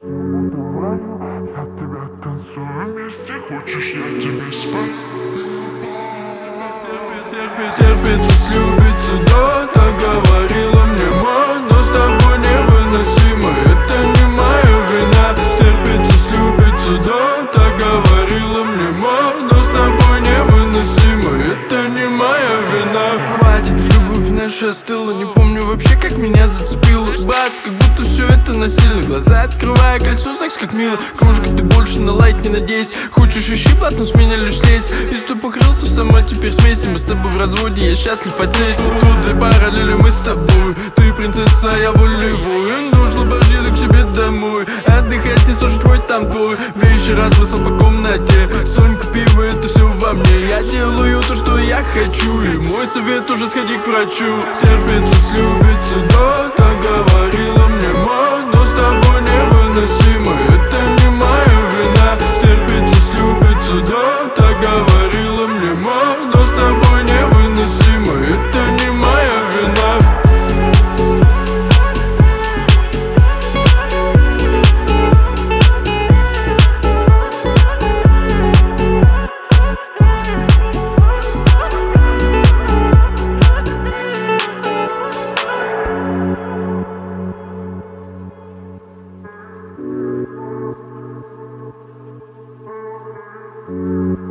Давай, я тебя танцую вместе, хочешь, я тебе спою? Терпится, слюбится, да, так говорила мне мама. Но с тобой невыносимо, это не моя вина. Терпится, слюбится, да, так говорила мне мама. Но с тобой невыносимо, это не моя вина. Хватит, любовь наша остыла, не помню вообще, как меня зацепило. Бац, как будто все это насильно. Глаза открывая, кольцо, секс как мило. Кружка, ты больше на лайк не надейся. Хочешь ищи блатно, с меня лишь слезь. Если ты покрылся, сама теперь смейся. Мы с тобой в разводе, я счастлив от сессии. Тут две параллели, мы с тобой. Ты принцесса, я волевой. Нужно божье к себе домой. Отдыхать, не слушать твой там твой. Вещи разброса по комнате. Сонька, пиво, это все во мне. Я делаю то, что я хочу. И мой совет уже сходи к врачу. Терпится, слюбится, да, так говорила мне мама. Но с тобой невыносимо, это не моя вина. Терпится, слюбится, да, так говорила мне мама. Но с тобой невыносимо, это не моя вина. Thank